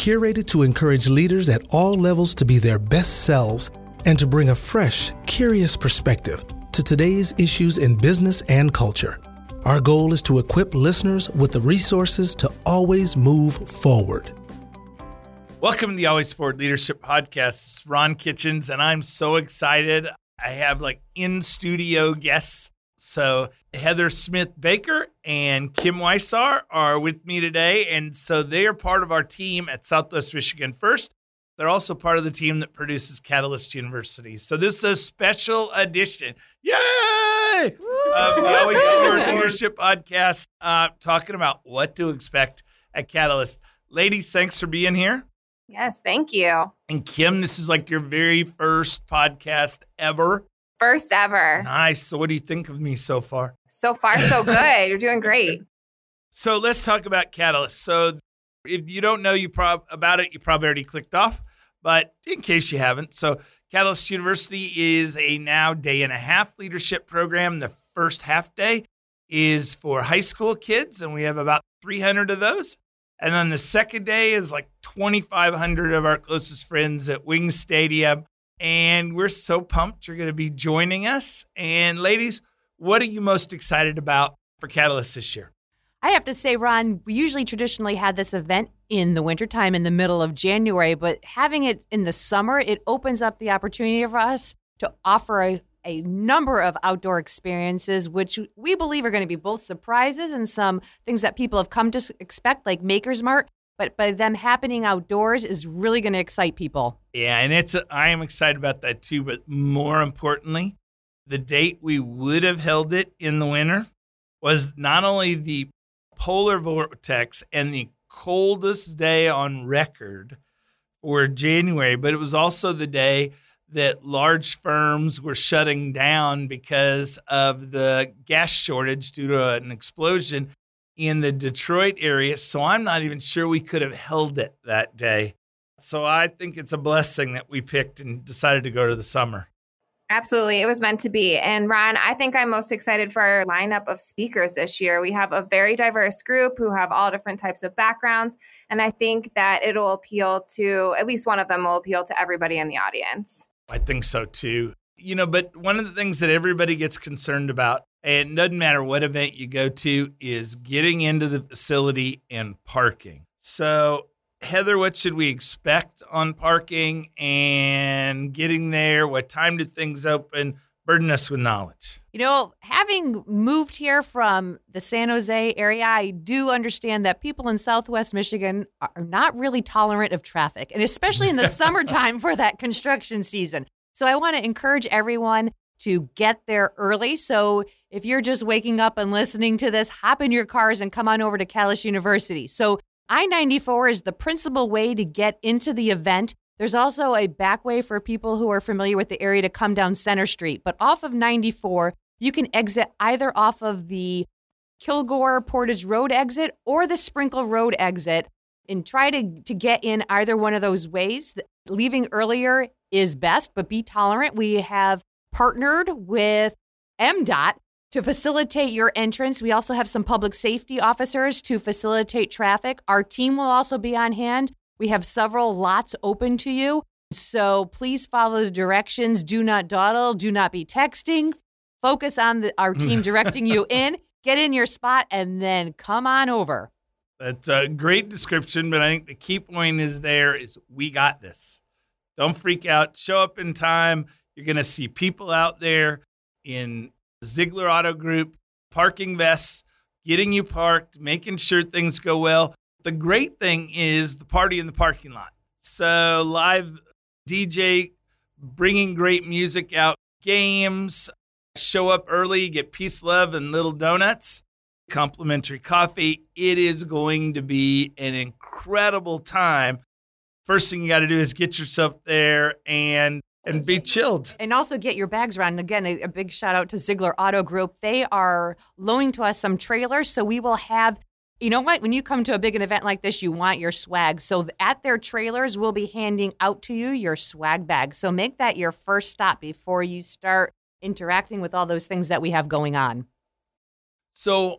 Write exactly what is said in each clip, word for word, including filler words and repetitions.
curated to encourage leaders at all levels to be their best selves and to bring a fresh, curious perspective to today's issues in business and culture. Our goal is to equip listeners with the resources to always move forward. Welcome to the Always Forward Leadership Podcast. It's Ron Kitchens, and I'm so excited. I have like in-studio guests. So Heather Smith-Baker and Kim Weissar are with me today, and so they are part of our team at Southwest Michigan First. They're also part of the team that produces Catalyst University. So this is a special edition, yay, of the Always Forward Leadership Podcast, uh, talking about what to expect at Catalyst. Ladies, thanks for being here. Yes, thank you. And Kim, this is like your very first podcast ever. First ever. Nice. So what do you think of me so far? So far, so good. You're doing great. So let's talk about Catalyst. So if you don't know you prob- about it, you probably already clicked off. But in case you haven't, so Catalyst University is a now day and a half leadership program. The first half day is for high school kids, and we have about three hundred of those. And then the second day is like twenty-five hundred of our closest friends at Wings Stadium. And we're so pumped you're going to be joining us. And ladies, what are you most excited about for Catalyst this year? I have to say, Ron, we usually traditionally had this event in the wintertime in the middle of January, but having it in the summer, it opens up the opportunity for us to offer a, a number of outdoor experiences, which we believe are going to be both surprises and some things that people have come to expect, like Maker's Mart. But by them happening outdoors is really going to excite people. Yeah, and it's a, I am excited about that too. But more importantly, the date we would have held it in the winter was not only the polar vortex and the coldest day on record for January, but it was also the day that large firms were shutting down because of the gas shortage due to an explosion in the Detroit area. So I'm not even sure we could have held it that day. So I think it's a blessing that we picked and decided to go to the summer. Absolutely. It was meant to be. And Ron, I think I'm most excited for our lineup of speakers this year. We have a very diverse group who have all different types of backgrounds. And I think that it'll appeal to, at least one of them will appeal to everybody in the audience. I think so too. You know, but one of the things that everybody gets concerned about, and it doesn't matter what event you go to, is getting into the facility and parking. So, Heather, what should we expect on parking and getting there? What time do things open? Burden us with knowledge. You know, having moved here from the San Jose area, I do understand that people in Southwest Michigan are not really tolerant of traffic, and especially in the summertime for that construction season. So I want to encourage everyone to get there early. So if you're just waking up and listening to this, hop in your cars and come on over to Catalyst University. So I ninety-four is the principal way to get into the event. There's also a back way for people who are familiar with the area to come down Center Street. But off of ninety-four, you can exit either off of the Kilgore Portage Road exit or the Sprinkle Road exit and try to, to get in either one of those ways. Leaving earlier is best, but be tolerant. We have partnered with M DOT to facilitate your entrance. We also have some public safety officers to facilitate traffic. Our team will also be on hand. We have several lots open to you. So please follow the directions. Do not dawdle. Do not be texting. Focus on the, our team directing you in. Get in your spot and then come on over. That's a great description, but I think the key point is there is we got this. Don't freak out. Show up in time. You're going to see people out there in Ziegler Auto Group, parking vests, getting you parked, making sure things go well. The great thing is the party in the parking lot. So live D J bringing great music out, games, show up early, get peace, love, and little donuts, complimentary coffee. It is going to be an incredible time. First thing you got to do is get yourself there and and be chilled. And also get your bags around. Again, a, a big shout out to Ziegler Auto Group. They are loaning to us some trailers, so we will have, you know what, when you come to a big event like this, you want your swag. So at their trailers, we'll be handing out to you your swag bag. So make that your first stop before you start interacting with all those things that we have going on. So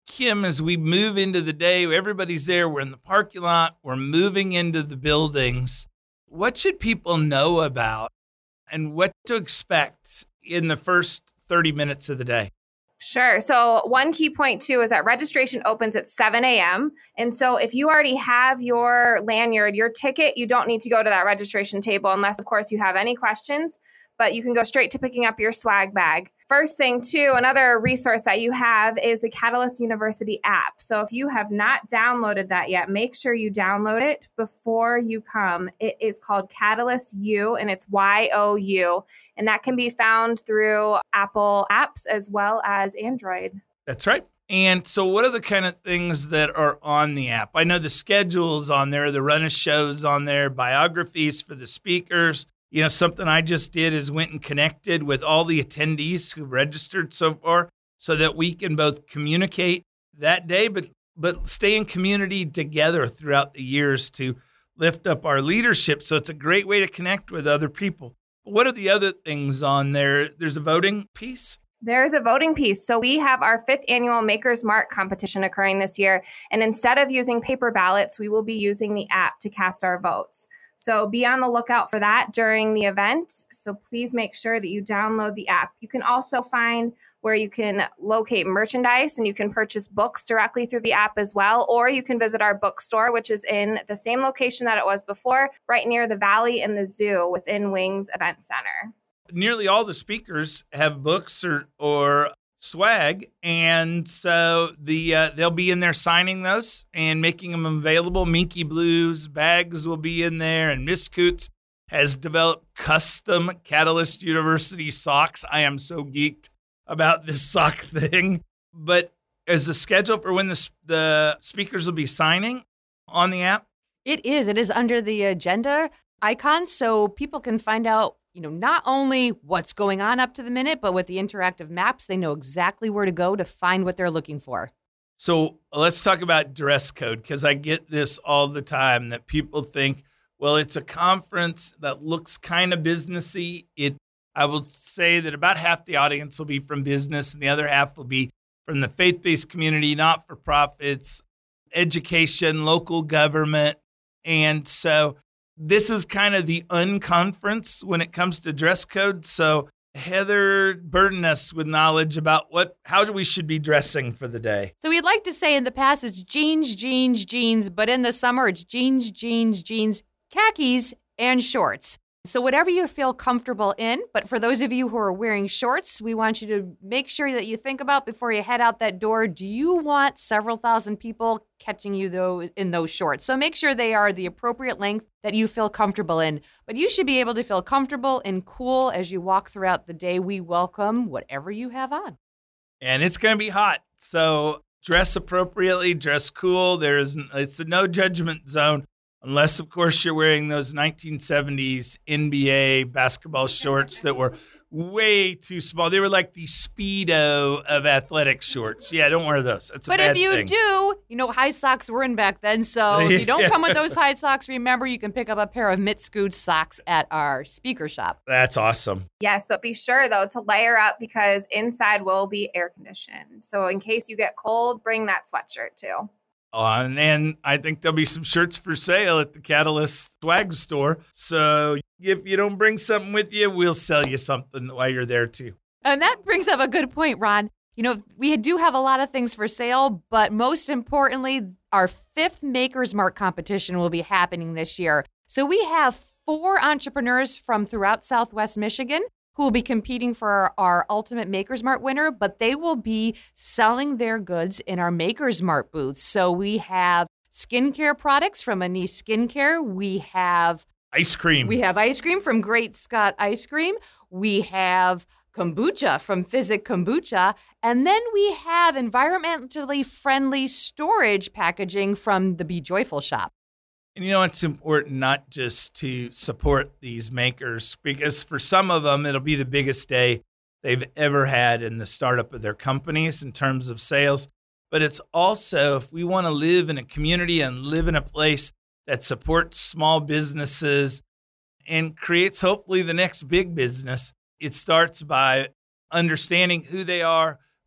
Kim, as we move into the day, everybody's there, we're in the parking lot, we're moving into the buildings. What should people know about and what to expect in the first thirty minutes of the day? Sure. So one key point too is that registration opens at seven a.m. And so if you already have your lanyard, your ticket, you don't need to go to that registration table unless, of course, you have any questions, but you can go straight to picking up your swag bag. First thing too, another resource that you have is the Catalyst University app. So if you have not downloaded that yet, make sure you download it before you come. It is called Catalyst U, and it's Y O U. And that can be found through Apple apps as well as Android. That's right. And so what are the kind of things that are on the app? I know the schedule's on there, the run of shows on there, biographies for the speakers. You know, something I just did is went and connected with all the attendees who registered so far so that we can both communicate that day, but but stay in community together throughout the years to lift up our leadership. So it's a great way to connect with other people. What are the other things on there? There's a voting piece. There's a voting piece. So we have our fifth annual Maker's Mark competition occurring this year. And instead of using paper ballots, we will be using the app to cast our votes. So be on the lookout for that during the event. So please make sure that you download the app. You can also find where you can locate merchandise and you can purchase books directly through the app as well. Or you can visit our bookstore, which is in the same location that it was before, right near the Valley and the Zoo within Wings Event Center. Nearly all the speakers have books or, or swag, and so the uh, they'll be in there signing those and making them available. Minky Blues bags will be in there, and Miss Coots has developed custom Catalyst University socks. I am so geeked about this sock thing. But is the schedule for when the the speakers will be signing on the app? It is. It is under the agenda icon, so people can find out, you know, not only what's going on up to the minute, but with the interactive maps, they know exactly where to go to find what they're looking for. So let's talk about dress code, because I get this all the time that people think, well, it's a conference that looks kind of businessy. It, I will say that about half the audience will be from business and the other half will be from the faith-based community, not-for-profits, education, local government. And so this is kind of the unconference when it comes to dress code. So Heather, burden us with knowledge about what, how we should be dressing for the day. So we'd like to say in the past it's jeans, jeans, jeans, but in the summer it's jeans, jeans, jeans, khakis, and shorts. So whatever you feel comfortable in, but for those of you who are wearing shorts, we want you to make sure that you think about before you head out that door, do you want several thousand people catching you those in those shorts? So make sure they are the appropriate length that you feel comfortable in. But you should be able to feel comfortable and cool as you walk throughout the day. We welcome whatever you have on. And it's going to be hot, so dress appropriately, dress cool. There's it's a no judgment zone. Unless, of course, you're wearing those nineteen seventies N B A basketball shorts that were way too small. They were like the Speedo of athletic shorts. Yeah, don't wear those. It's a but bad if you thing. do, you know, high socks were in back then. So if you don't come with those high socks, remember you can pick up a pair of Mitscoot socks at our speaker shop. That's awesome. Yes, but be sure, though, to layer up because inside will be air conditioned. So in case you get cold, bring that sweatshirt too. Oh, and then I think there'll be some shirts for sale at the Catalyst swag store. So if you don't bring something with you, we'll sell you something while you're there too. And that brings up a good point, Ron. You know, we do have a lot of things for sale, but most importantly, our fifth Maker's Mark competition will be happening this year. So we have four entrepreneurs from throughout Southwest Michigan who will be competing for our, our Ultimate Maker's Mark winner, but they will be selling their goods in our Maker's Mark booths. So we have skincare products from Anise Skincare. We have ice cream. We have ice cream from Great Scott Ice Cream. We have kombucha from Physic Kombucha. And then we have environmentally friendly storage packaging from the Be Joyful shop. And you know, it's important not just to support these makers, because for some of them, it'll be the biggest day they've ever had in the startup of their companies in terms of sales. But it's also, if we want to live in a community and live in a place that supports small businesses and creates hopefully the next big business, it starts by understanding who they are,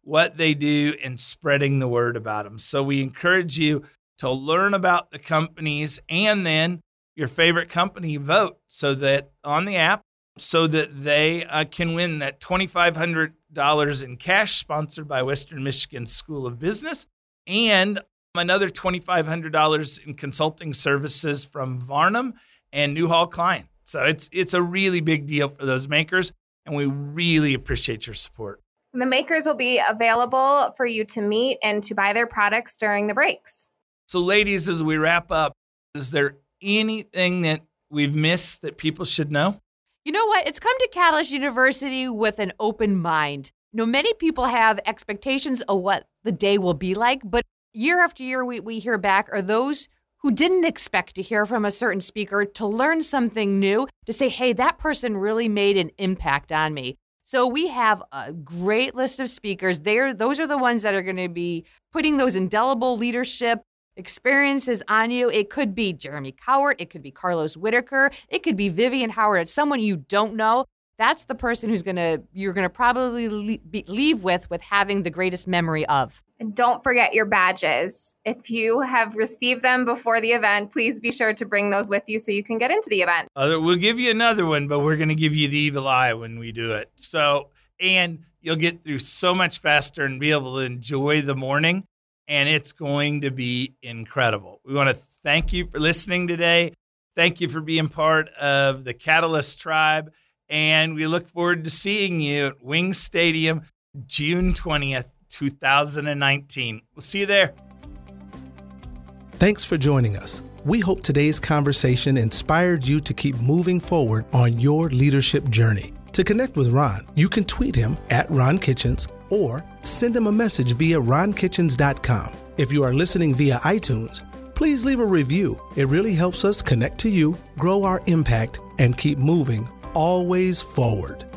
what they do and spreading the word about them. So we encourage you to learn about the companies and then your favorite company vote so that on the app, so that they uh, can win that twenty-five hundred dollars in cash sponsored by Western Michigan School of Business and another twenty-five hundred dollars in consulting services from Varnum and Newhall Klein. So it's it's a really big deal for those makers, and we really appreciate your support. The makers will be available for you to meet and to buy their products during the breaks. So ladies, as we wrap up, is there anything that we've missed that people should know? You know what? It's come to Catalyst University with an open mind. You know, many people have expectations of what the day will be like, but year after year we, we hear back are those who didn't expect to hear from a certain speaker to learn something new, to say, hey, that person really made an impact on me. So we have a great list of speakers. They're, those are the ones that are going to be putting those indelible leadership experiences on you. It could be Jeremy Cowart. It could be Carlos Whitaker. It could be Vivian Howard. It's someone you don't know. That's the person who's going to, you're going to probably leave with, with having the greatest memory of. And don't forget your badges. If you have received them before the event, please be sure to bring those with you so you can get into the event. Uh, we'll give you another one, but we're going to give you the evil eye when we do it. So, and you'll get through so much faster and be able to enjoy the morning. And it's going to be incredible. We want to thank you for listening today. Thank you for being part of the Catalyst Tribe. And we look forward to seeing you at Wings Stadium, June twentieth, two thousand nineteen. We'll see you there. Thanks for joining us. We hope today's conversation inspired you to keep moving forward on your leadership journey. To connect with Ron, you can tweet him at Ron Kitchens or send him a message via ron kitchens dot com. If you are listening via iTunes, please leave a review. It really helps us connect to you, grow our impact, and keep moving always forward.